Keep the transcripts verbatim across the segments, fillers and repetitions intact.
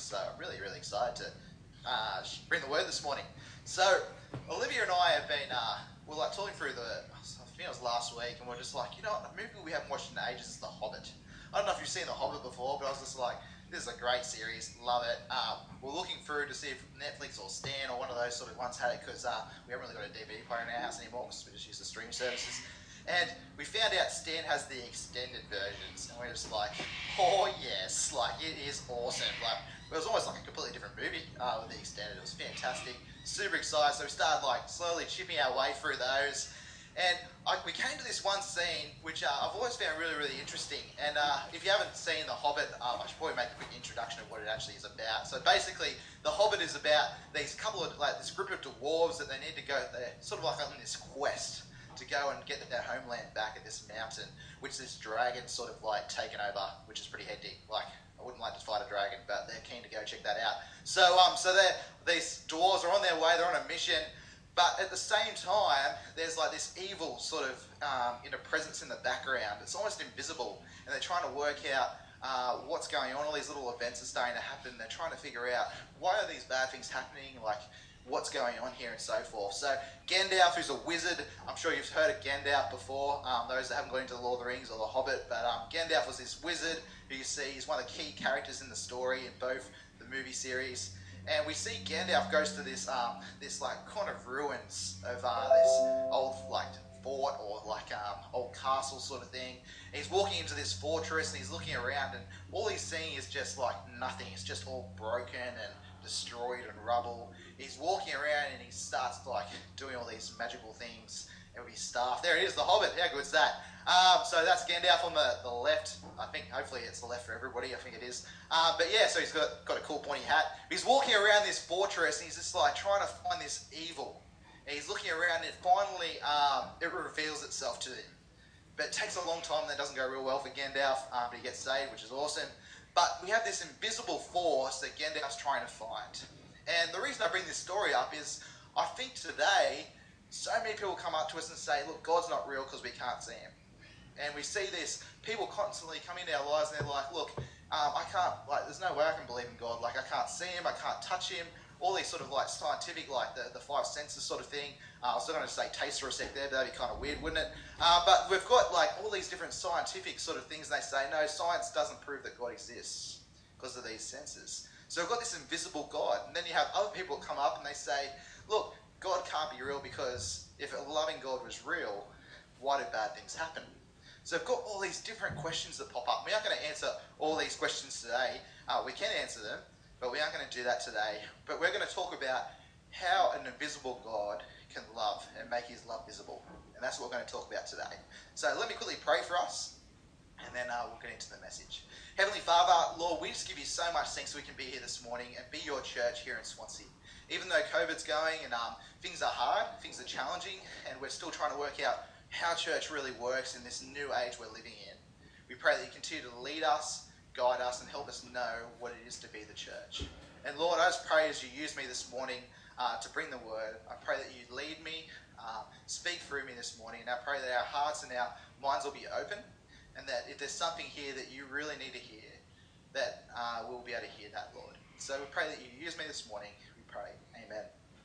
So I'm really, really excited to uh, bring the word this morning. So Olivia and I have been, uh, we're like talking through the, I think it was last week, and we're just like, you know what, a movie we haven't watched in ages is The Hobbit. I don't know if you've seen The Hobbit before, but I was just like, this is a great series, love it. Um, we're looking through to see if Netflix or Stan or one of those sort of ones had it, because uh, we haven't really got a D V D player in our house anymore, because we just use the streaming services. And we found out Stan has the extended versions, and we're just like, oh yes, like it is awesome. Like it was almost like a completely different movie uh, with the extended. It was fantastic, super excited. So we started like slowly chipping our way through those, and I, we came to this one scene which uh, I've always found really, really interesting. And uh, if you haven't seen The Hobbit, um, I should probably make a quick introduction of what it actually is about. So basically, The Hobbit is about these couple of like this group of dwarves that they need to go. They're sort of like on this quest to go and get their homeland back at this mountain, which this dragon's sort of like taken over, which is pretty hectic. Like, I wouldn't like to fight a dragon, but they're keen to go check that out. So, um, so they these dwarves are on their way. They're on a mission, but at the same time, there's like this evil sort of um, in a presence in the background. It's almost invisible, and they're trying to work out uh, what's going on. All these little events are starting to happen. They're trying to figure out why are these bad things happening, like what's going on here and so forth. So Gandalf, who's a wizard, I'm sure you've heard of Gandalf before, um, those that haven't got into The Lord of the Rings or The Hobbit, but um, Gandalf was this wizard who you see is one of the key characters in the story in both the movie series. And we see Gandalf goes to this um, this like kind of ruins of uh, this old like fort or like um, old castle sort of thing. And he's walking into this fortress and he's looking around, and all he's seeing is just like nothing. It's just all broken and destroyed and rubble. He's walking around and he starts like doing all these magical things with his staff. There it is, The Hobbit. How good's that? Um, so that's Gandalf on the, the left. I think hopefully it's the left for everybody. I think it is. Uh, but yeah, so he's got got a cool pointy hat. He's walking around this fortress and he's just like trying to find this evil. And he's looking around and finally um, it reveals itself to him. But it takes a long time. That doesn't go real well for Gandalf. Um, but he gets saved, which is awesome. But we have this invisible force that Gandalf's trying to find. And the reason I bring this story up is I think today so many people come up to us and say, look, God's not real because we can't see him. And we see this, people constantly come into our lives and they're like, look, um, I can't, like, there's no way I can believe in God. Like, I can't see him, I can't touch him. All these sort of like scientific, like the, the five senses sort of thing. Uh, I was going to say taste for a sec there, but that'd be kind of weird, wouldn't it? Uh, but we've got like all these different scientific sort of things. And they say, no, science doesn't prove that God exists because of these senses. So we've got this invisible God. And then you have other people come up and they say, look, God can't be real because if a loving God was real, why do bad things happen? So we've got all these different questions that pop up. We aren't going to answer all these questions today. Uh, we can answer them, but we aren't going to do that today. But we're going to talk about how an invisible God can love and make his love visible. And that's what we're going to talk about today. So let me quickly pray for us, and then uh, we'll get into the message. Heavenly Father, Lord, we just give you so much thanks we can be here this morning and be your church here in Swansea. Even though COVID's going and um, things are hard, things are challenging, and we're still trying to work out how church really works in this new age we're living in, we pray that you continue to lead us, guide us, and help us know what it is to be the church. And Lord, I just pray as you use me this morning uh, to bring the word, I pray that you lead me, uh, speak through me this morning, and I pray that our hearts and our minds will be open, and that if there's something here that you really need to hear, that uh, we'll be able to hear that, Lord. So we pray that you use me this morning. We pray. Amen.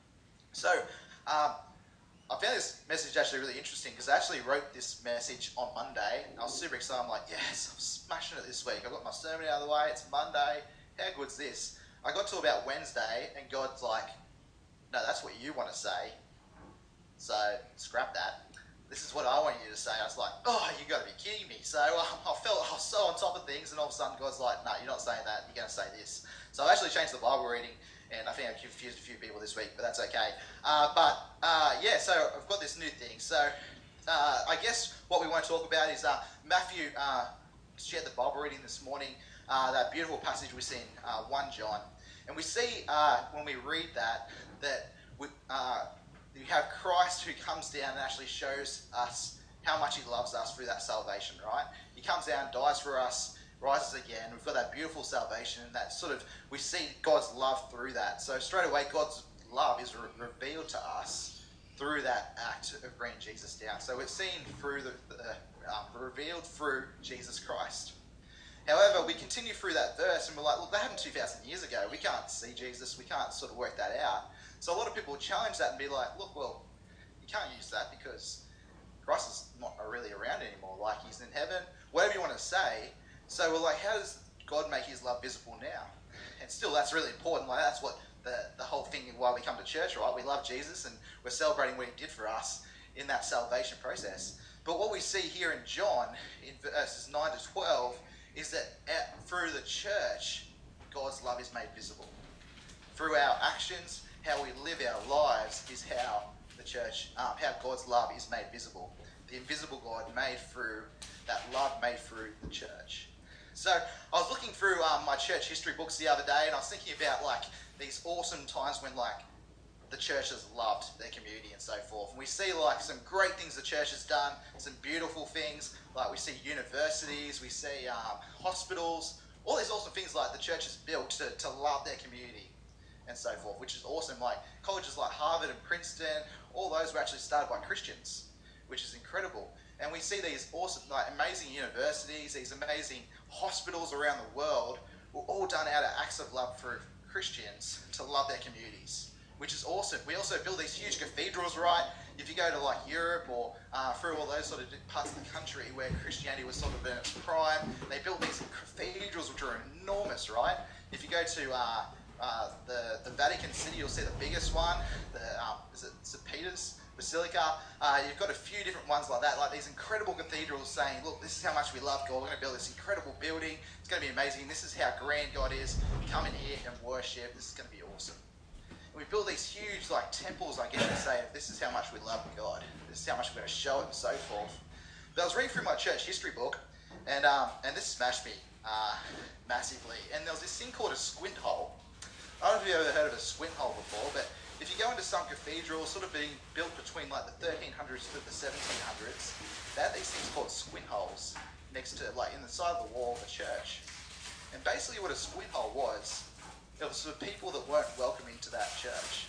So um, I found this message actually really interesting because I actually wrote this message on Monday. And I was super excited. I'm like, yes, I'm smashing it this week. I got my sermon out of the way. It's Monday. How good's this? I got to about Wednesday and God's like, no, that's what you want to say. So scrap that. This is what I want you to say. I was like, oh, you got to be kidding me. So um, I felt I was so on top of things, and all of a sudden God's like, no, you're not saying that. You're going to say this. So I actually changed the Bible reading, and I think I confused a few people this week, but that's okay. Uh, but uh, yeah, so I've got this new thing. So uh, I guess what we want to talk about is uh, Matthew uh, shared the Bible reading this morning, uh, that beautiful passage we see in uh, First John. And we see uh, when we read that, that we, uh, you have Christ who comes down and actually shows us how much he loves us through that salvation, right? He comes down, dies for us, rises again. We've got that beautiful salvation, and that sort of, we see God's love through that. So straight away, God's love is re- revealed to us through that act of bringing Jesus down. So it's seen through the, the um, revealed through Jesus Christ. However, we continue through that verse and we're like, look, that happened two thousand years ago. We can't see Jesus. We can't sort of work that out. So a lot of people challenge that and be like, look, well, you can't use that because Christ is not really around anymore. Like, he's in heaven, whatever you want to say. So we're like, how does God make his love visible now? And still, that's really important. Like, that's what the, the whole thing why we come to church, right? We love Jesus and we're celebrating what he did for us in that salvation process. But what we see here in John, in verses nine to twelve, is that at, through the church, God's love is made visible. Through our actions, how we live our lives is how the church, um, how God's love is made visible. The invisible God made through, that love made through the church. So I was looking through um, my church history books the other day and I was thinking about like these awesome times when like the church has loved their community and so forth. And we see like some great things the church has done, some beautiful things, like we see universities, we see um, hospitals, all these awesome things like the church has built to, to love their community and so forth, which is awesome. Like colleges like Harvard and Princeton, all those were actually started by Christians, which is incredible. And we see these awesome, like amazing universities, these amazing hospitals around the world were all done out of acts of love for Christians to love their communities, which is awesome. We also build these huge cathedrals, right? If you go to like Europe or uh, through all those sort of parts of the country where Christianity was sort of in its prime, they built these cathedrals which are enormous, right? If you go to uh, uh, the, the Vatican City, you'll see the biggest one, the, um, is it Saint Peter's Basilica? Uh, you've got a few different ones like that, like these incredible cathedrals saying, look, this is how much we love God, we're going to build this incredible building, it's going to be amazing, this is how grand God is, come in here and worship, this is going to be awesome. And we build these huge like temples, I guess, to say, this is how much we love God, this is how much we're going to show it and so forth. But I was reading through my church history book, and um, and this smashed me uh, massively, and there was this thing called a squint hole. I don't know if you've ever heard of a squint hole before, but if you go into some cathedrals sort of being built between like the thirteen hundreds to the seventeen hundreds, they had these things called squint holes next to, like, in the side of the wall of the church. And basically what a squint hole was, it was for people that weren't welcome into that church.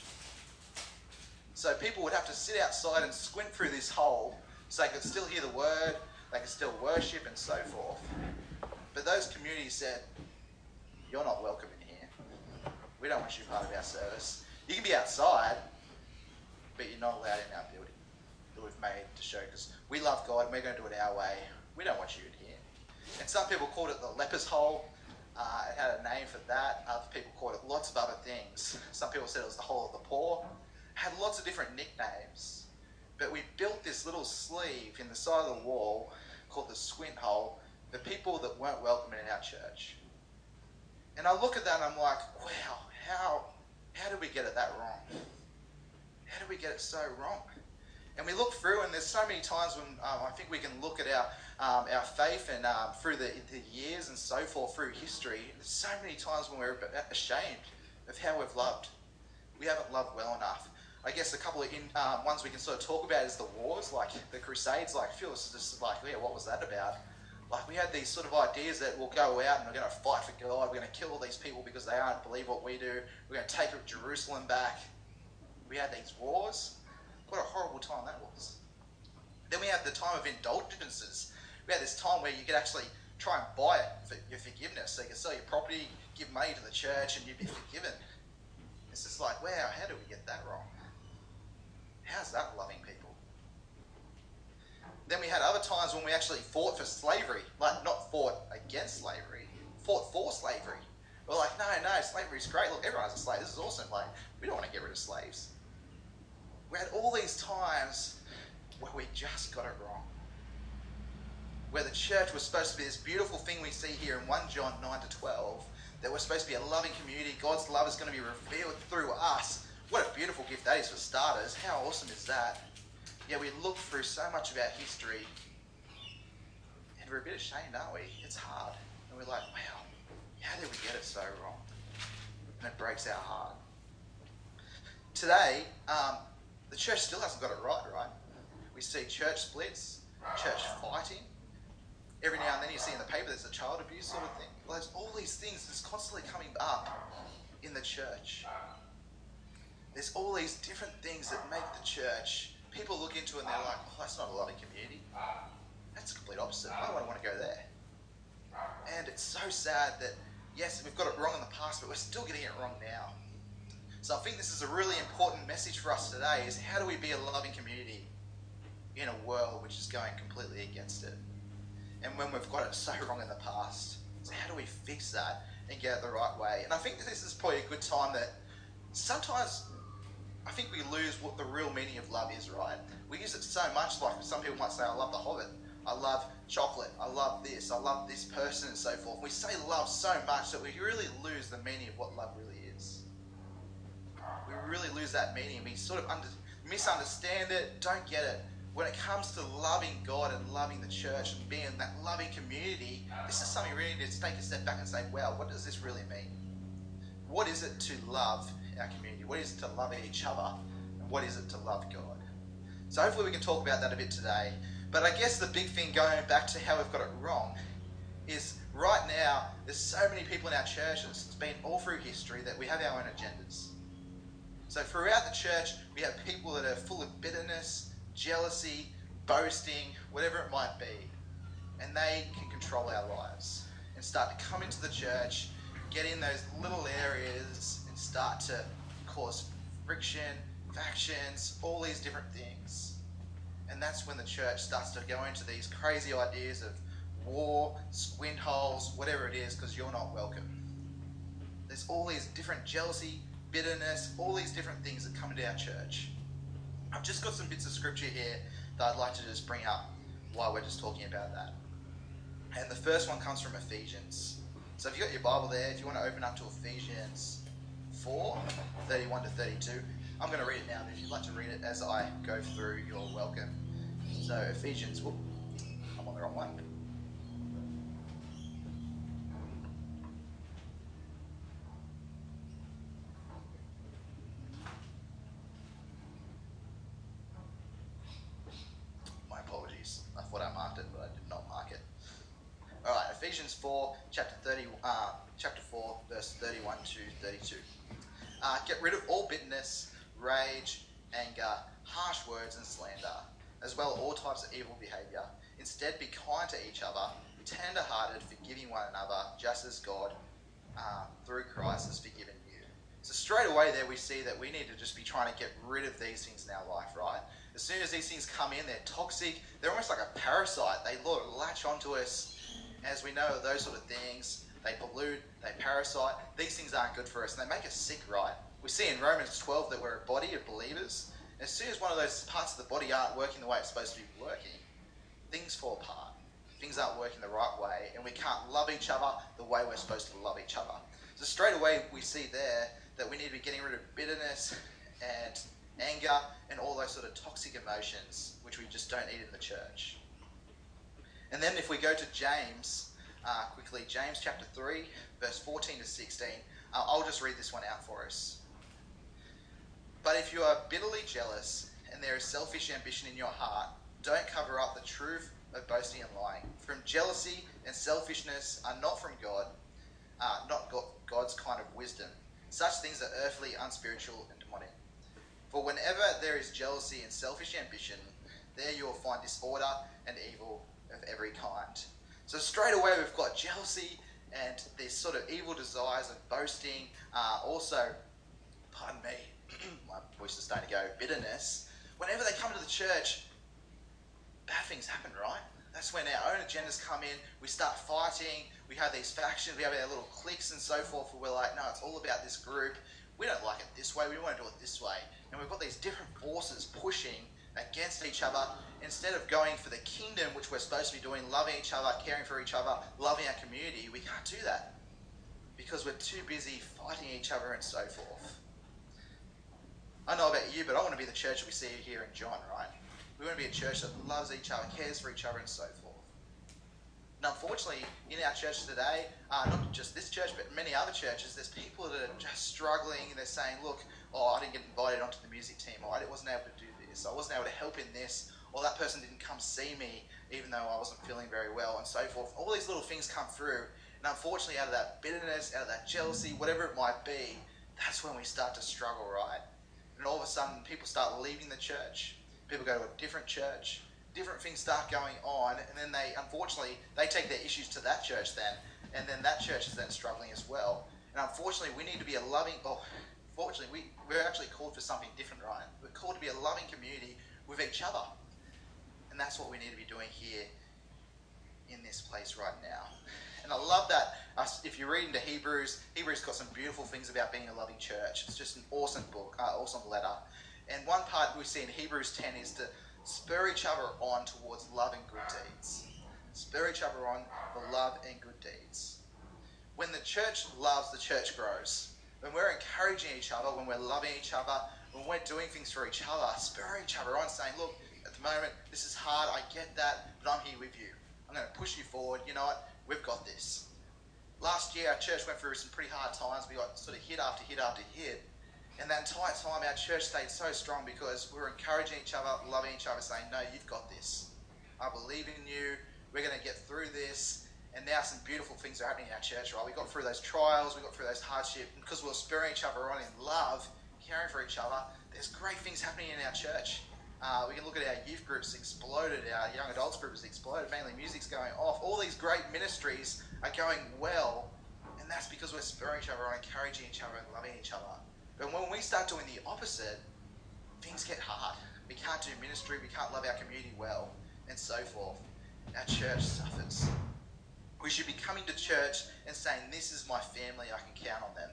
So people would have to sit outside and squint through this hole so they could still hear the word, they could still worship and so forth. But those communities said, you're not welcome in here. We don't want you part of our service. You can be outside, but you're not allowed in our building that we've made to show, because we love God and we're going to do it our way. We don't want you in here. And some people called it the leper's hole. Uh, it had a name for that. Other people called it lots of other things. Some people said it was the hole of the poor. It had lots of different nicknames. But we built this little sleeve in the side of the wall called the squint hole for people that weren't welcome in our church. And I look at that and I'm like, wow, how... How did we get it that wrong? How did we get it so wrong? And we look through, and there's so many times when um, I think we can look at our um, our faith and um, through the, the years and so forth through history. There's so many times when we're ashamed of how we've loved. We haven't loved well enough. I guess a couple of in, um, ones we can sort of talk about is the wars, like the Crusades. Like, Phil was just like, yeah, what was that about? Like, we had these sort of ideas that we'll go out and we're going to fight for God, we're going to kill all these people because they aren't believe what we do, we're going to take Jerusalem back. We had these wars. What a horrible time that was. Then we had the time of indulgences. We had this time where you could actually try and buy it for your forgiveness. So you could sell your property, give money to the church, and you'd be forgiven. It's just like, wow, how did we get that wrong? How's that loving people? Then we had other times when we actually fought for slavery, like not fought against slavery, fought for slavery. We're like, no, no, slavery's great. Look, everyone's a slave. This is awesome. Like, we don't want to get rid of slaves. We had all these times where we just got it wrong. Where the church was supposed to be this beautiful thing we see here in First John nine to twelve, that we're supposed to be a loving community. God's love is going to be revealed through us. What a beautiful gift that is for starters. How awesome is that? Yeah, we look through so much of our history and we're a bit ashamed, aren't we? It's hard. And we're like, wow, how did we get it so wrong? And it breaks our heart. Today, um, the church still hasn't got it right, right? We see church splits, church fighting. Every now and then you see in the paper there's a child abuse sort of thing. Well, there's all these things that's constantly coming up in the church. There's all these different things that make the church... People look into it and they're like, oh, that's not a loving community. That's the complete opposite. Why would I want to go there? And it's so sad that, yes, we've got it wrong in the past, but we're still getting it wrong now. So I think this is a really important message for us today, is how do we be a loving community in a world which is going completely against it? And when we've got it so wrong in the past, so how do we fix that and get it the right way? And I think that this is probably a good time that sometimes I think we lose what the real meaning of love is, right? We use it so much, like some people might say, I love The Hobbit, I love chocolate, I love this, I love this person, and so forth. We say love so much that we really lose the meaning of what love really is. We really lose that meaning. We sort of under, misunderstand it, don't get it. When it comes to loving God and loving the church and being in that loving community, this is something we really need to take a step back and say, wow, what does this really mean? What is it to love our community? What is it to love each other? And what is it to love God? So hopefully we can talk about that a bit today. But I guess the big thing going back to how we've got it wrong is right now, there's so many people in our churches, it's been all through history, that we have our own agendas. So throughout the church, we have people that are full of bitterness, jealousy, boasting, whatever it might be. And they can control our lives and start to come into the church, get in those little areas and start to cause friction, factions, all these different things. And that's when the church starts to go into these crazy ideas of war, squint holes, whatever it is, because you're not welcome. There's all these different jealousy, bitterness, all these different things that come into our church. I've just got some bits of scripture here that I'd like to just bring up while we're just talking about that. And the first one comes from Ephesians. So if you've got your Bible there, if you want to open up to Ephesians four, thirty-one to thirty-two, I'm going to read it now, but if you'd like to read it as I go through, you're welcome. So Ephesians, whoop, I'm on the wrong one. My apologies. I thought I marked it, but I did not mark it. All right, Ephesians four, chapter thirty, uh, chapter four, verse thirty-one to thirty-two. Uh, get rid of all bitterness, rage, anger, harsh words, and slander, as well as all types of evil behaviour. Instead, be kind to each other, tender-hearted, forgiving one another, just as God, uh, through Christ, has forgiven you. So straight away there we see that we need to just be trying to get rid of these things in our life, right? As soon as these things come in, they're toxic. They're almost like a parasite. They latch onto us. As we know, those sort of things, they pollute, they parasite. These things aren't good for us, and they make us sick, right? We see in Romans twelve that we're a body of believers. As soon as one of those parts of the body aren't working the way it's supposed to be working, things fall apart. Things aren't working the right way, and we can't love each other the way we're supposed to love each other. So straight away we see there that we need to be getting rid of bitterness and anger and all those sort of toxic emotions which we just don't need in the church. And then if we go to James, uh, quickly, James chapter three, verse fourteen to sixteen, uh, I'll just read this one out for us. But if you are bitterly jealous and there is selfish ambition in your heart, don't cover up the truth of boasting and lying. From jealousy and selfishness are not from God, uh, not God's kind of wisdom. Such things are earthly, unspiritual, and demonic. For whenever there is jealousy and selfish ambition, there you will find disorder and evil of every kind. So straight away we've got jealousy and these sort of evil desires of boasting. Uh, also, pardon me, my voice is starting to go, bitterness. Whenever they come to the church, bad things happen, right? That's when our own agendas come in. We start fighting. We have these factions. We have our little cliques and so forth. Where we're like, no, it's all about this group. We don't like it this way. We want to do it this way. And we've got these different forces pushing against each other instead of going for the kingdom, which we're supposed to be doing, loving each other, caring for each other, loving our community. We can't do that because we're too busy fighting each other and so forth. I know about you, but I want to be the church that we see here in John, right? We want to be a church that loves each other, cares for each other, and so forth. And unfortunately, in our church today, uh, not just this church, but many other churches, there's people that are just struggling. And they're saying, look, oh, I didn't get invited onto the music team, or I wasn't able to do this, I wasn't able to help in this, or that person didn't come see me, even though I wasn't feeling very well, and so forth. All these little things come through. And unfortunately, out of that bitterness, out of that jealousy, whatever it might be, that's when we start to struggle, right? And all of a sudden, people start leaving the church. People go to a different church. different things start going on, and then they, unfortunately, they take their issues to that church then, and then that church is then struggling as well. And unfortunately, we need to be a loving, oh, fortunately, we, we're actually called for something different, right? We're called to be a loving community with each other. And that's what we need to be doing here in this place right now. And I love that, uh, if you read into Hebrews, Hebrews got some beautiful things about being a loving church. It's just an awesome book, uh, awesome letter. And one part we see in Hebrews ten is to spur each other on towards love and good deeds. Spur each other on for love and good deeds. When the church loves, the church grows. When we're encouraging each other, when we're loving each other, when we're doing things for each other, spurring each other on, saying, look, at the moment, this is hard, I get that, but I'm here with you. I'm going to push you forward. You know what? We've got this. Last year, our church went through some pretty hard times. We got sort of hit after hit after hit. And that entire time, our church stayed so strong because we were encouraging each other, loving each other, saying, no, you've got this. I believe in you. We're going to get through this. And now some beautiful things are happening in our church, right? We got through those trials. We got through those hardships. And because we were spurring each other on in love, caring for each other, there's great things happening in our church. Uh, we can look at our youth groups exploded. Our young adults group has exploded. Family music's going off. All these great ministries are going well. And that's because we're spurring each other on, encouraging each other and loving each other. But when we start doing the opposite, things get hard. We can't do ministry, we can't love our community well, and so forth. Our church suffers. We should be coming to church and saying, this is my family, I can count on them.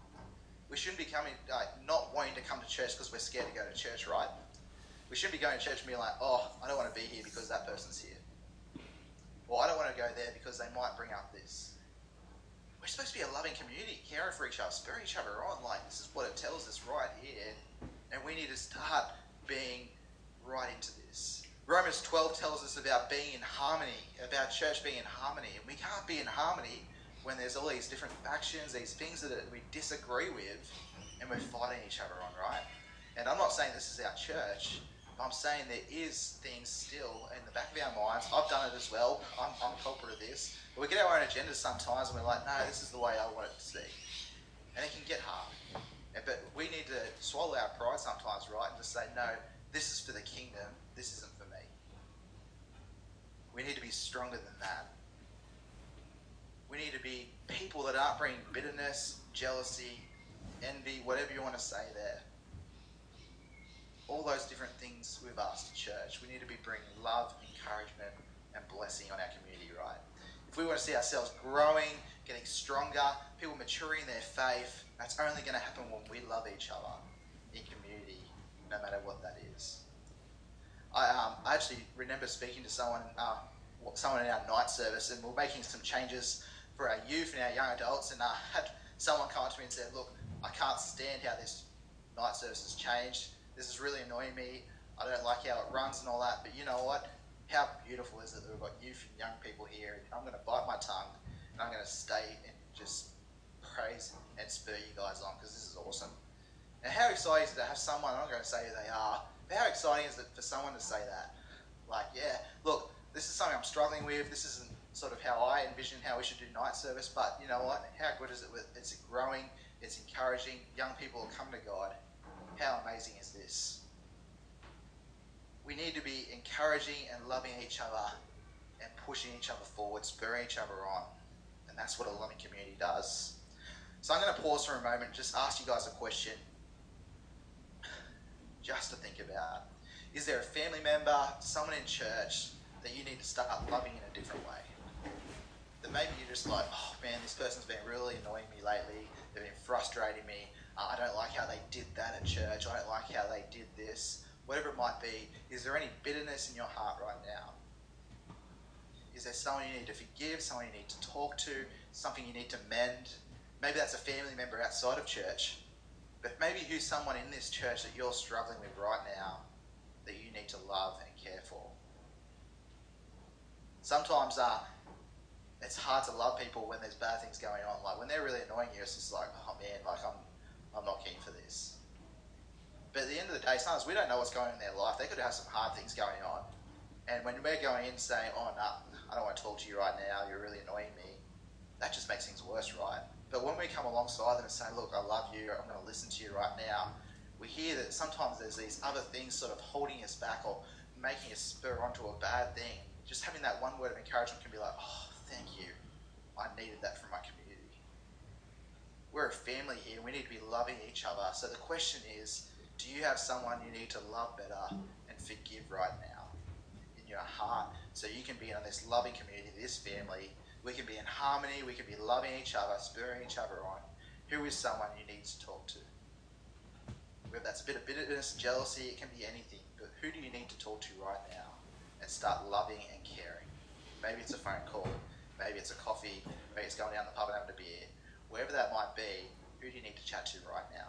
We shouldn't be coming, like, not wanting to come to church because we're scared to go to church, right? We shouldn't be going to church and being like, oh, I don't want to be here because that person's here. Or I don't want to go there because they might bring up this. We're supposed to be a loving community, caring for each other, spurring each other on. Like, this is what it tells us right here. And we need to start being right into this. Romans twelve tells us about being in harmony, about church being in harmony. And we can't be in harmony when there's all these different factions, these things that we disagree with, and we're fighting each other on, right? And I'm not saying this is our church. I'm saying there is things still in the back of our minds. I've done it as well. I'm, I'm a culprit of this. But we get our own agendas sometimes and we're like, no, this is the way I want it to be. And it can get hard. But we need to swallow our pride sometimes, right? And just say, no, this is for the kingdom. This isn't for me. We need to be stronger than that. We need to be people that aren't bringing bitterness, jealousy, envy, whatever you want to say there. All those different things with us to church. We need to be bringing love, encouragement, and blessing on our community, right? If we want to see ourselves growing, getting stronger, people maturing in their faith, that's only going to happen when we love each other in community, no matter what that is. I um, I actually remember speaking to someone, uh, someone in our night service, and we we're making some changes for our youth and our young adults, and I uh, had someone come up to me and said, look, I can't stand how this night service has changed. This is really annoying me. I don't like how it runs and all that. But you know what? How beautiful is it that we've got youth and young people here. And I'm going to bite my tongue and I'm going to stay and just praise and spur you guys on because this is awesome. And how exciting is it to have someone, I'm not going to say who they are, but how exciting is it for someone to say that? Like, yeah, look, this is something I'm struggling with. This isn't sort of how I envision how we should do night service. But you know what? How good is it? With it's growing. It's encouraging. Young people will come to God. How amazing is this? We need to be encouraging and loving each other and pushing each other forward, spurring each other on. And that's what a loving community does. So I'm going to pause for a moment and just ask you guys a question just to think about. Is there a family member, someone in church that you need to start loving in a different way? That maybe you're just like, oh man, this person's been really annoying me lately. They've been frustrating me. Uh, I don't like how they did that at church. I don't like how they did this. Whatever it might be, is there any bitterness in your heart right now? Is there someone you need to forgive, someone you need to talk to, something you need to mend? Maybe that's a family member outside of church. But maybe who's someone in this church that you're struggling with right now that you need to love and care for? Sometimes uh, it's hard to love people when there's bad things going on. Like when they're really annoying you, it's just like, oh man, like I'm I'm not keen for this. But at the end of the day, sometimes we don't know what's going on in their life. They could have some hard things going on. And when we're going in saying, oh no, I don't want to talk to you right now, you're really annoying me, that just makes things worse, right? But when we come alongside them and say, look, I love you, I'm going to listen to you right now, we hear that sometimes there's these other things sort of holding us back or making it spur onto a bad thing. Just having that one word of encouragement can be like, oh, thank you. I needed that from my community. We're a family here. We need to be loving each other. So the question is, do you have someone you need to love better and forgive right now in your heart so you can be in this loving community, this family? We can be in harmony. We can be loving each other, spurring each other on. Who is someone you need to talk to? Whether that's a bit of bitterness, jealousy, it can be anything. But who do you need to talk to right now and start loving and caring? Maybe it's a phone call. Maybe it's a coffee. Maybe it's going down the pub and having a beer. Wherever that might be, who do you need to chat to right now?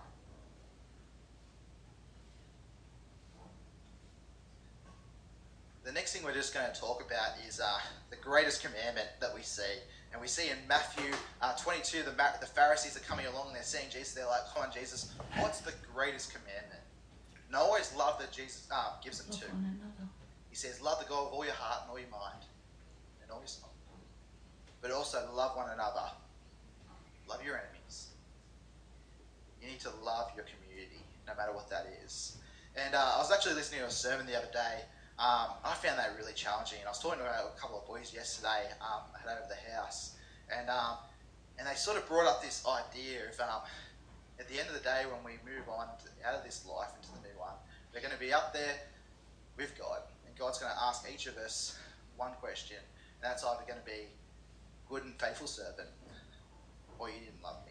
The next thing we're just going to talk about is uh, the greatest commandment that we see. And we see in Matthew uh, twenty-two, the, the Pharisees are coming along and they're seeing Jesus. They're like, come on, Jesus, what's the greatest commandment? And I always love that Jesus uh, gives them two. He says, love the God with all your heart and all your mind and all your soul. But also love one another. Love your enemies. You need to love your community, no matter what that is. And uh, I was actually listening to a sermon the other day. Um, I found that really challenging. And I was talking to a couple of boys yesterday. Um, I had over the house. And um, and they sort of brought up this idea of um, at the end of the day, when we move on to, out of this life into the new one, we're going to be up there with God. And God's going to ask each of us one question. And that's either going to be, good and faithful servant, or you didn't love me.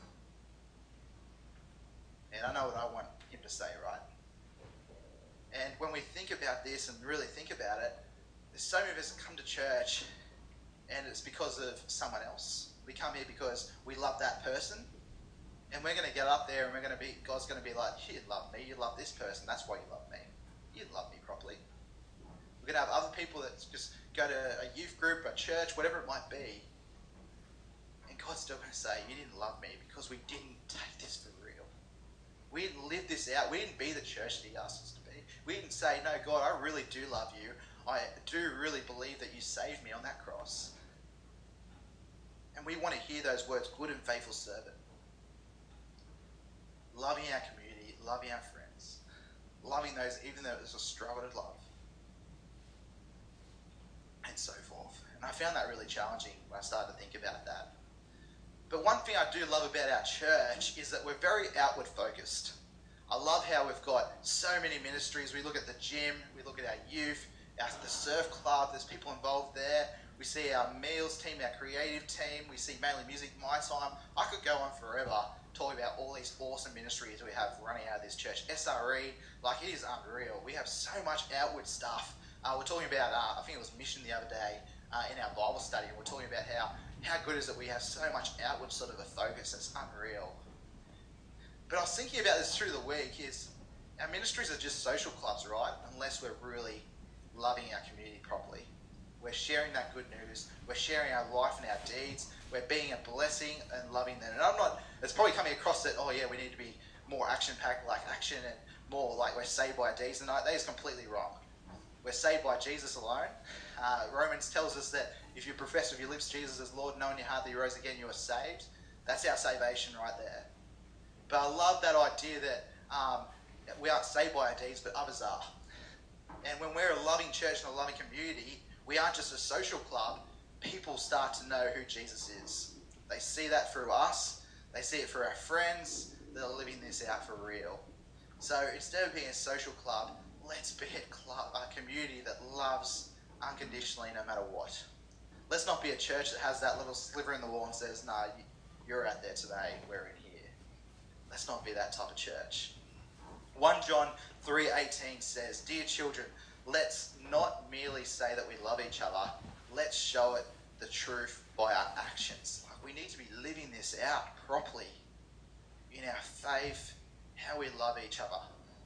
And I know what I want him to say, right? And when we think about this and really think about it, there's so many of us that come to church and it's because of someone else. We come here because we love that person, and we're going to get up there and we're going to be, God's going to be like, you didn't love me, you love this person, that's why you love me. You didn't love me properly. We're going to have other people that just go to a youth group, a church, whatever it might be, and God's still going to say, you didn't love me because we didn't take this for real. We didn't live this out. We didn't be the church that he asked us to be. We didn't say, no, God, I really do love you. I do really believe that you saved me on that cross. And we want to hear those words, good and faithful servant. Loving our community, loving our friends, loving those even though it's a struggle to love, and so forth. And I found that really challenging when I started to think about that. But one thing I do love about our church is that we're very outward focused. I love how we've got so many ministries. We look at the gym, we look at our youth, our, the surf club, there's people involved there. We see our meals team, our creative team, we see Mainly Music, My Time. I could go on forever talking about all these awesome ministries we have running out of this church. S R E, like it is unreal. We have so much outward stuff. Uh, we're talking about, uh, I think it was Mission the other day uh, in our Bible study, and we're talking about how, how good is it we have so much outward sort of a focus. It's unreal. But I was thinking about this through the week is our ministries are just social clubs, right? Unless we're really loving our community properly. We're sharing that good news. We're sharing our life and our deeds. We're being a blessing and loving them. And I'm not, it's probably coming across that, oh yeah, we need to be more action-packed, like action, and more like we're saved by our deeds tonight. That is completely wrong. We're saved by Jesus alone. Uh, Romans tells us that if you profess with your lips Jesus as Lord, know in your heart that he rose again, you are saved. That's our salvation right there. But I love that idea that um, we aren't saved by our deeds, but others are. And when we're a loving church and a loving community, we aren't just a social club. People start to know who Jesus is. They see that through us. They see it through our friends that are living this out for real. So instead of being a social club, let's be a, club, a community that loves unconditionally no matter what. Let's not be a church that has that little sliver in the wall and says, no, you're out there today, we're in here. Let's not be that type of church. First John three eighteen says, dear children, let's not merely say that we love each other, let's show it the truth by our actions. Like we need to be living this out properly in our faith, how we love each other.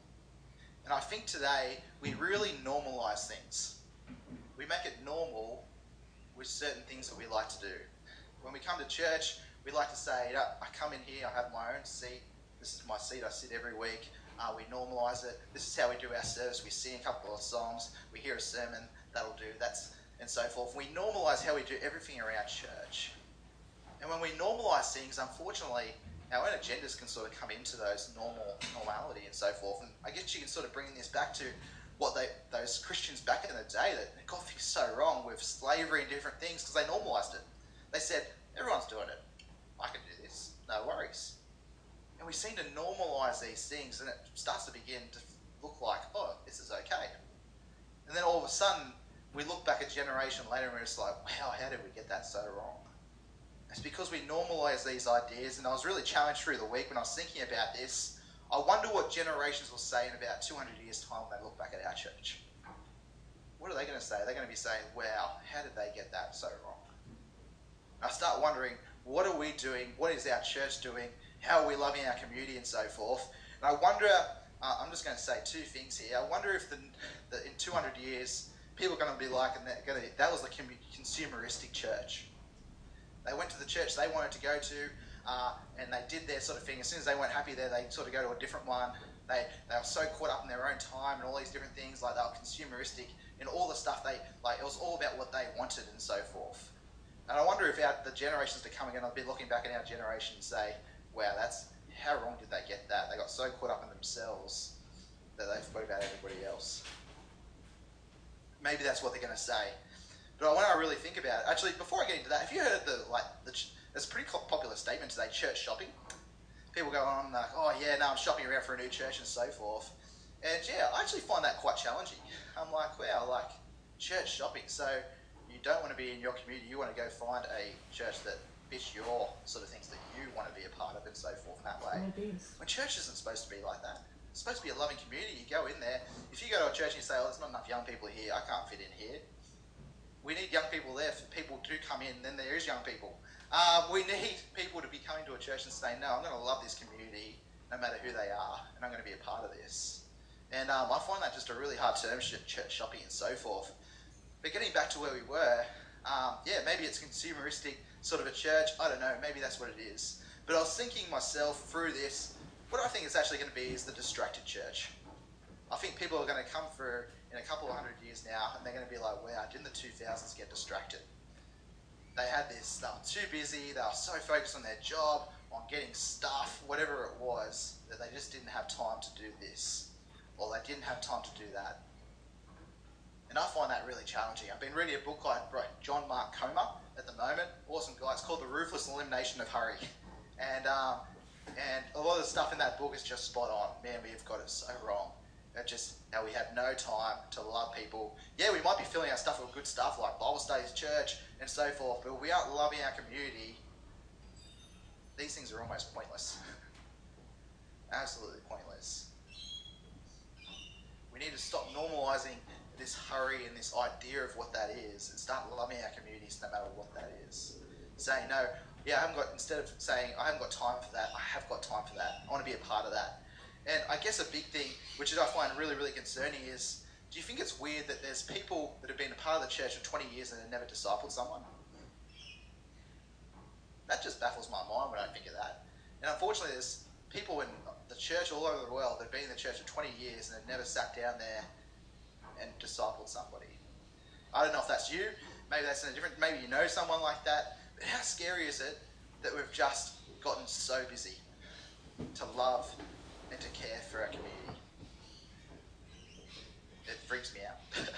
And I think today we really normalise things. We make it normal with certain things that we like to do. When we come to church, we like to say, I come in here, I have my own seat. This is my seat, I sit every week. Uh, we normalise it. This is how we do our service. We sing a couple of songs. We hear a sermon. That'll do. That's and so forth. We normalise how we do everything around church. And when we normalise things, unfortunately, our own agendas can sort of come into those normal normality and so forth. And I guess you can sort of bring this back to what they those Christians back in the day that got things so wrong with slavery and different things because they normalised it. They said, everyone's doing it. I can do this. No worries. And we seem to normalise these things, and it starts to begin to look like, oh, this is okay. And then all of a sudden, we look back a generation later and we're just like, wow, how did we get that so wrong? It's because we normalise these ideas, and I was really challenged through the week when I was thinking about this. I wonder what generations will say in about two hundred years' time when they look back at our church. What are they going to say? They're going to be saying, wow, how did they get that so wrong? And I start wondering, what are we doing? What is our church doing? How are we loving our community and so forth? And I wonder, uh, I'm just going to say two things here. I wonder if the, the, in two hundred years, people are going to be like, and going to, that was the consumeristic church. They went to the church they wanted to go to, uh, and they did their sort of thing. As soon as they weren't happy there, they sort of go to a different one. They they were so caught up in their own time and all these different things, like they were consumeristic in all the stuff they, like it was all about what they wanted and so forth. And I wonder if our, the generations to come again, I'll be looking back at our generation and say, wow, that's, how wrong did they get that? They got so caught up in themselves that they forgot about everybody else. Maybe that's what they're going to say. But when I really think about it, actually, before I get into that, have you heard of the, like, the, it's a pretty popular statement today, church shopping. People go on like, oh yeah, no, I'm shopping around for a new church and so forth. And yeah, I actually find that quite challenging. I'm like, wow, like, church shopping. So you don't want to be in your community, you want to go find a church that fits your sort of things that you want to be a part of and so forth in that way. When church isn't supposed to be like that. It's supposed to be a loving community. You go in there. If you go to a church and you say, oh, there's not enough young people here, I can't fit in here. We need young people there. If people do come in, then there is young people. Um, we need people to be coming to a church and saying, no, I'm going to love this community no matter who they are, and I'm going to be a part of this. And um, I find that just a really hard term, church shopping and so forth. But getting back to where we were, um, yeah, maybe it's consumeristic sort of a church. I don't know. Maybe that's what it is. But I was thinking myself through this, what I think it's actually going to be is the distracted church. I think people are going to come through in a couple of hundred years now, and they're going to be like, wow, didn't the two thousands get distracted? They had this, they were too busy, they were so focused on their job, on getting stuff, whatever it was, that they just didn't have time to do this, or they didn't have time to do that. And I find that really challenging. I've been reading a book by John Mark Comer at the moment, awesome guy. It's called The Ruthless Elimination of Hurry. And, um, and a lot of the stuff in that book is just spot on. Man, we have got it so wrong. It just how we have no time to love people. Yeah, we might be filling our stuff with good stuff like Bible studies, church, and so forth, but if we aren't loving our community, these things are almost pointless. Absolutely pointless. We need to stop normalising this hurry and this idea of what that is and start loving our communities no matter what that is. Saying, no, yeah, I haven't got, instead of saying, I haven't got time for that, I have got time for that. I want to be a part of that. And I guess a big thing, which I find really, really concerning, is do you think it's weird that there's people that have been a part of the church for twenty years and have never discipled someone? That just baffles my mind when I think of that. And unfortunately, there's people in the church all over the world that have been in the church for twenty years and have never sat down there and discipled somebody. I don't know if that's you. Maybe that's in a different, maybe you know someone like that. But how scary is it that we've just gotten so busy to love and to care for our community? It freaks me out.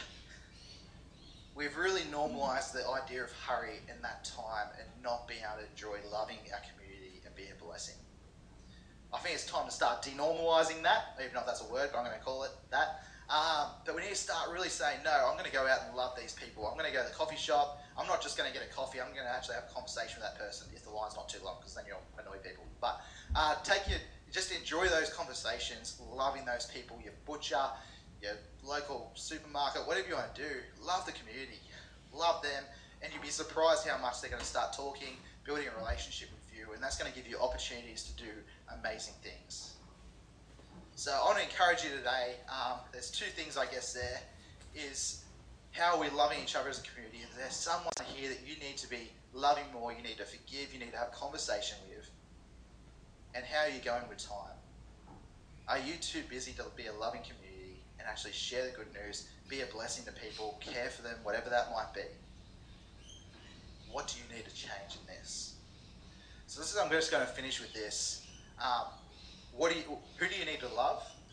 We've really normalised the idea of hurry in that time and not being able to enjoy loving our community and be a blessing. I think it's time to start denormalising that, even though that's a word, but I'm going to call it that. Um, but we need to start really saying, no, I'm going to go out and love these people. I'm going to go to the coffee shop. I'm not just going to get a coffee. I'm going to actually have a conversation with that person if the line's not too long, because then you'll annoy people. But uh, take your, just enjoy those conversations, loving those people, your butcher, your local supermarket, whatever you want to do. Love the community, love them, and you'll be surprised how much they're going to start talking, building a relationship with you, and that's going to give you opportunities to do amazing things. So I want to encourage you today, um, there's two things I guess there, is how are we loving each other as a community? Is there someone here that you need to be loving more, you need to forgive, you need to have conversation with? And how are you going with time? Are you too busy to be a loving community and actually share the good news, be a blessing to people, care for them, whatever that might be? What do you need to change in this? So this is, I'm just going to finish with this. Um, what do you, who do you need to love?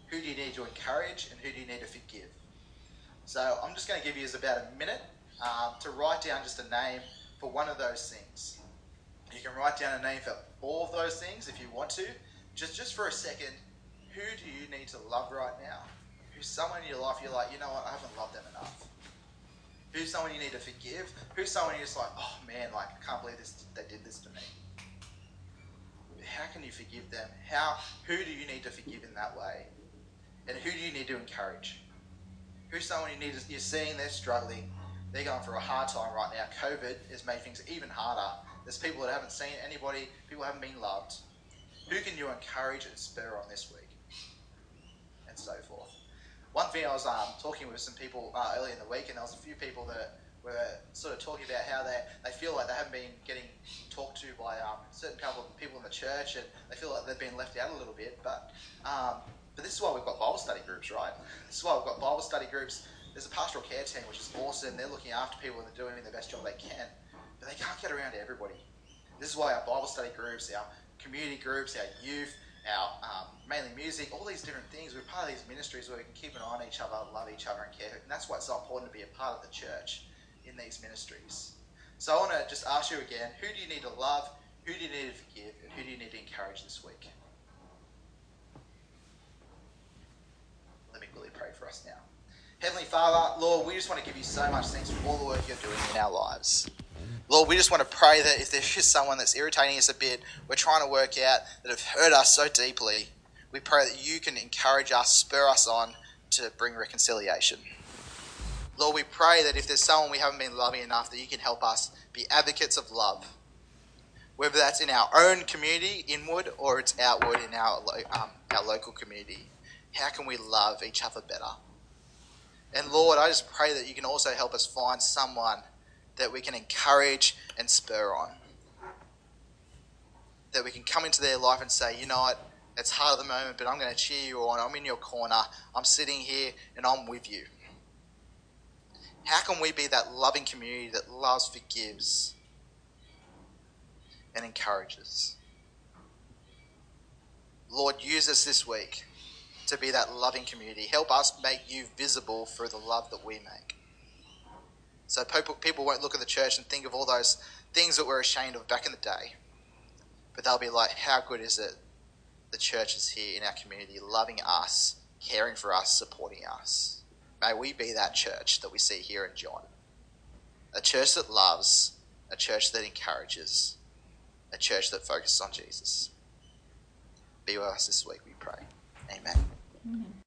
who do you need to encourage, and who do you need to forgive? So I'm just going to give you about a minute um, to write down just a name for one of those things. You can write down a name for all of those things if you want to. Just, just for a second, who do you need to love right now? Who's someone in your life you're like, you know what, I haven't loved them enough? Who's someone you need to forgive? Who's someone you're just like, oh man, like I can't believe this, they did this to me? How can you forgive them? How? Who do you need to forgive in that way? And who do you need to encourage? Who's someone you need to, you're seeing they're struggling, they're going through a hard time right now. COVID has made things even harder. There's people that haven't seen anybody, people haven't been loved. Who can you encourage and spur on this week? And so forth. One thing I was um, talking with some people uh, earlier in the week, and there was a few people that were sort of talking about how they, they feel like they haven't been getting talked to by um, certain couple of people in the church, and they feel like they've been left out a little bit. But um, but this is why we've got Bible study groups, right? This is why we've got Bible study groups. There's a pastoral care team, which is awesome. They're looking after people and they're doing the best job they can. But they can't get around to everybody. This is why our Bible study groups, our community groups, our youth, our um, mainly music, all these different things, we're part of these ministries where we can keep an eye on each other, love each other and care. And that's why it's so important to be a part of the church in these ministries. So I want to just ask you again, who do you need to love, who do you need to forgive, and who do you need to encourage this week? Let me quickly pray for us now. Heavenly Father, Lord, we just want to give you so much thanks for all the work you're doing in our lives. Lord, we just want to pray that if there is someone that's irritating us a bit, we're trying to work out, that have hurt us so deeply, we pray that you can encourage us, spur us on to bring reconciliation. Lord, we pray that if there's someone we haven't been loving enough, that you can help us be advocates of love. Whether that's in our own community, inward, or it's outward in our, um, our local community. How can we love each other better? And Lord, I just pray that you can also help us find someone that we can encourage and spur on. That we can come into their life and say, you know what, it's hard at the moment, but I'm going to cheer you on. I'm in your corner. I'm sitting here and I'm with you. How can we be that loving community that loves, forgives, and encourages? Lord, use us this week to be that loving community. Help us make you visible through the love that we make. So people, people won't look at the church and think of all those things that we're ashamed of back in the day. But they'll be like, how good is it the church is here in our community, loving us, caring for us, supporting us. May we be that church that we see here in John. A church that loves, a church that encourages, a church that focuses on Jesus. Be with us this week, we pray. Amen. Amen.